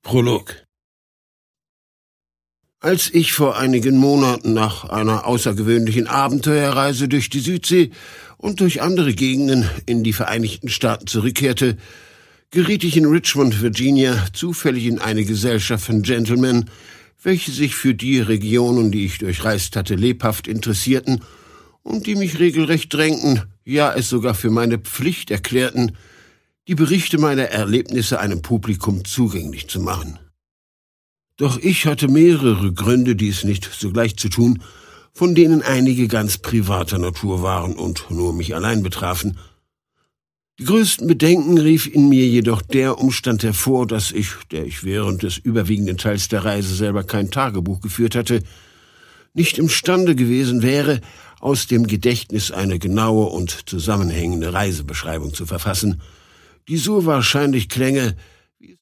Prolog. Als ich vor einigen Monaten nach einer außergewöhnlichen Abenteuerreise durch die Südsee und durch andere Gegenden in die Vereinigten Staaten zurückkehrte, geriet ich in Richmond, Virginia, zufällig in eine Gesellschaft von Gentlemen, welche sich für die Regionen, die ich durchreist hatte, lebhaft interessierten und die mich regelrecht drängten, ja es sogar für meine Pflicht erklärten, die Berichte meiner Erlebnisse einem Publikum zugänglich zu machen. Doch ich hatte mehrere Gründe, dies nicht sogleich zu tun, von denen einige ganz privater Natur waren und nur mich allein betrafen. Die größten Bedenken rief in mir jedoch der Umstand hervor, dass ich, der ich während des überwiegenden Teils der Reise selber kein Tagebuch geführt hatte, nicht imstande gewesen wäre, aus dem Gedächtnis eine genaue und zusammenhängende Reisebeschreibung zu verfassen, die so wahrscheinlich klänge,